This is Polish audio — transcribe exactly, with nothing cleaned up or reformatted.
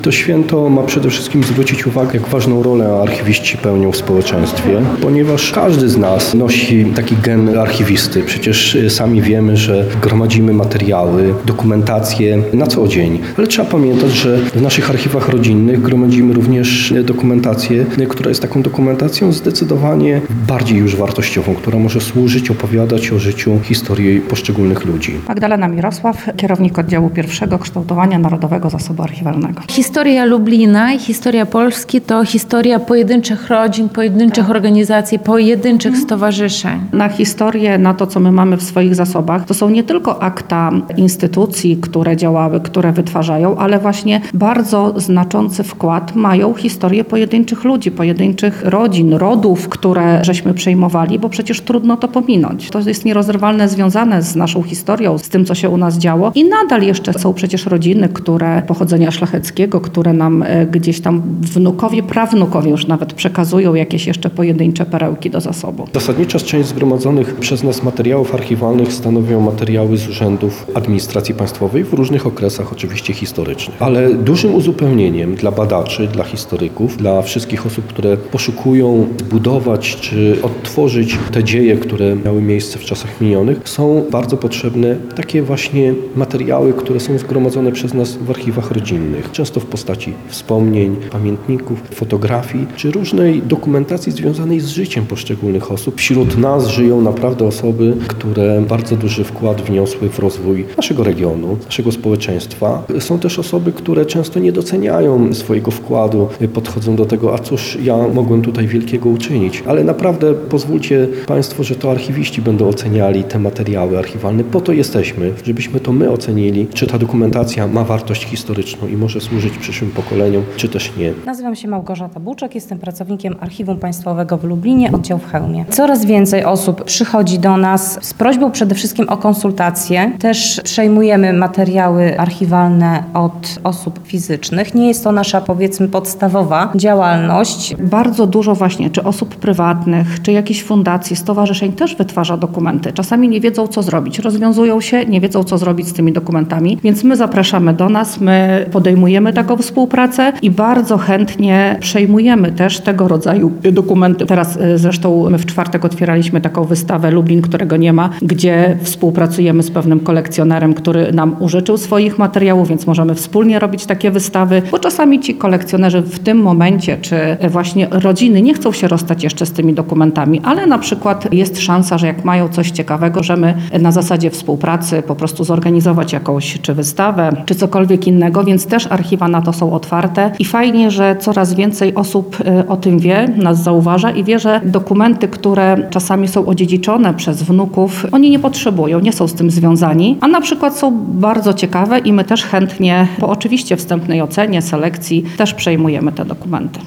To święto ma przede wszystkim zwrócić uwagę, jak ważną rolę archiwiści pełnią w społeczeństwie, ponieważ każdy z nas nosi taki gen archiwisty. Przecież sami wiemy, że gromadzimy materiały, dokumentację na co dzień, ale trzeba pamiętać, że w naszych archiwach rodzinnych gromadzimy również dokumentację, która jest taką dokumentacją zdecydowanie bardziej już wartościową, która może służyć, opowiadać o życiu, historii poszczególnych ludzi. Magdalena Mirosław, kierownik oddziału pierwszego kształtowania Narodowego Zasobu Archiwalnego. Historia Lublina i historia Polski to historia pojedynczych rodzin, pojedynczych organizacji, pojedynczych stowarzyszeń. Na historię, na to, co my mamy w swoich zasobach, to są nie tylko akta instytucji, które działały, które wytwarzają, ale właśnie bardzo znaczący wkład mają historie pojedynczych ludzi, pojedynczych rodzin, rodów, które żeśmy przejmowali, bo przecież trudno to pominąć. To jest nierozerwalne związane z naszą historią, z tym, co się u nas działo i nadal jeszcze są przecież rodziny, które pochodzenia szlacheckiego, które nam gdzieś tam wnukowie, prawnukowie już nawet przekazują jakieś jeszcze pojedyncze perełki do zasobu. Zasadnicza część zgromadzonych przez nas materiałów archiwalnych stanowią materiały z urzędów administracji państwowej w różnych okresach oczywiście historycznych. Ale dużym uzupełnieniem dla badaczy, dla historyków, dla wszystkich osób, które poszukują zbudować czy odtworzyć te dzieje, które miały miejsce w czasach minionych, są bardzo potrzebne takie właśnie materiały, które są zgromadzone przez nas w archiwach rodzinnych. Często w postaci wspomnień, pamiętników, fotografii czy różnej dokumentacji związanej z życiem poszczególnych osób. Wśród nas żyją naprawdę osoby, które bardzo duży wkład wniosły w rozwój naszego regionu, naszego społeczeństwa. Są też osoby, które często nie doceniają swojego wkładu, podchodzą do tego, a cóż ja mogłem tutaj wielkiego uczynić. Ale naprawdę pozwólcie Państwo, że to archiwiści będą oceniali te materiały archiwalne. Po to jesteśmy, żebyśmy to my ocenili, czy ta dokumentacja ma wartość historyczną i może służyć przyszłym pokoleniom, czy też nie. Nazywam się Małgorzata Buczek, jestem pracownikiem Archiwum Państwowego w Lublinie, oddział w Chełmie. Coraz więcej osób przychodzi do nas z prośbą przede wszystkim o konsultacje. Też przejmujemy materiały archiwalne od osób fizycznych. Nie jest to nasza, powiedzmy, podstawowa działalność. Bardzo dużo właśnie, czy osób prywatnych, czy jakichś fundacji, stowarzyszeń też wytwarza dokumenty. Czasami nie wiedzą, co zrobić. Rozwiązują się, nie wiedzą, co zrobić z tymi dokumentami, więc my zapraszamy do nas, my podejmujemy taką współpracę i bardzo chętnie przejmujemy też tego rodzaju dokumenty. Teraz zresztą my w czwartek otwieraliśmy taką wystawę Lublin, którego nie ma, gdzie współpracujemy z pewnym kolekcjonerem, który nam użyczył swoich materiałów, więc możemy wspólnie robić takie wystawy, bo czasami ci kolekcjonerzy w tym momencie, czy właśnie rodziny nie chcą się rozstać jeszcze z tymi dokumentami, ale na przykład jest szansa, że jak mają coś ciekawego, możemy na zasadzie współpracy po prostu zorganizować jakąś czy wystawę, czy cokolwiek innego, więc też archiwa na to są otwarte i fajnie, że coraz więcej osób o tym wie, nas zauważa i wie, że dokumenty, które czasami są odziedziczone przez wnuków, oni nie potrzebują, nie są z tym związani, a na przykład są bardzo ciekawe i my też chętnie, po oczywiście wstępnej ocenie, selekcji, też przejmujemy te dokumenty.